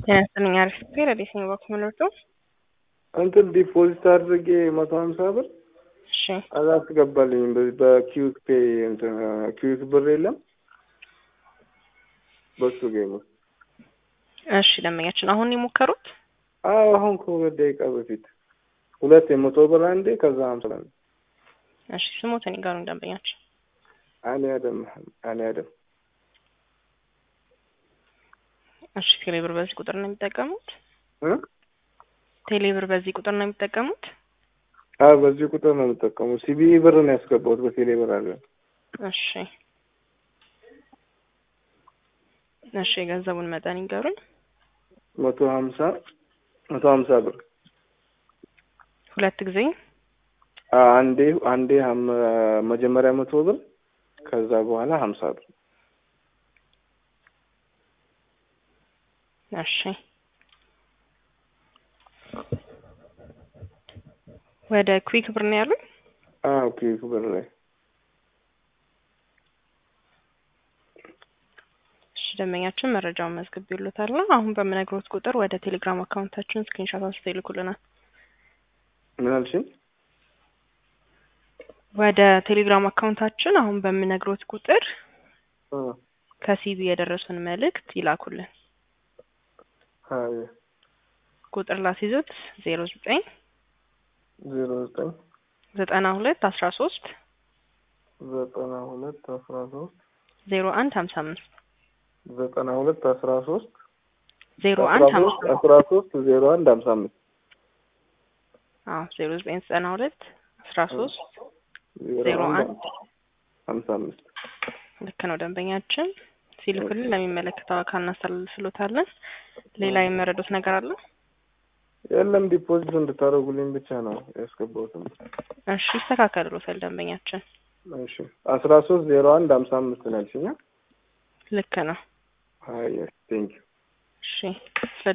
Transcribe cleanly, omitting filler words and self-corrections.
ያስፈልኝ አሪፍ ፔር አዲስኝ ወክመለቱ እንትን ዲፖዚት አድርጌ 150 ብር እሺ አላስገባልኝ በኪዊክ ፔይ እንትን ኪዊክ ብር የለም በሱ ጌም እሺ ደንበኛችን አሁን የሞከሩት አሁን ከሁለት ደቂቃ በፊት ሁለት 100 ብር አንዴ ከዛ 50 ብር እሺ ስሞተን ይጋሩ ደንበኛችን አኔ አደም እሺ ቴሌብር በዚህ ቁጥር ነው የሚጠቀሙት ቴሌብር በዚህ ቁጥር ነው የሚጠቀሙት በዚህ ቁጥር ነው የሚጠቀሙት ሲቢኢ ብር ነው ያስገባሁት በቴሌብር አለ እሺ የገንዘቡን መጠን ይገሩኝ 150 ብር ሁለት ጊዜ አንዴ መጀመሪያ 100 ብር ከዛ በኋላ 50 ብር እሺ ወደ ኩዊክ ብር ነው ያሉኝ ኩዊክ ብር ላይ ደንበኛችን መረጃውን መዝግቤልዎታል አሁን በመነግሮት ቁጥር ወደ ቴሌግራም አካውንታችን ስክሪንሾት አንስተው ይልኩልናል ምን አልሽኝ ወደ ቴሌግራም አካውንታችን አሁን በመነግሮት ቁጥር ከሲቢ የደረሱን መልእክት ይላኩልን ቁጥር ላስይዙት 09 92 13 0155 92 13 0155 0155 0992 13 0155 ልክ ነው ደንበኛችን ሲልኩልን ለሚመለከተው አካል እናስተላልፍሎታለን ሌላ የመረዱት ነገር አለ የለም ዲፖዚት እንድታረጉልኝ ብቻ ነው ያስገባሁት እሺ ተካከሉታል ደንበኛችን እሺ 130155 ነው ያልሽኝ ልክ ነው ቴንክ ዩ እሺ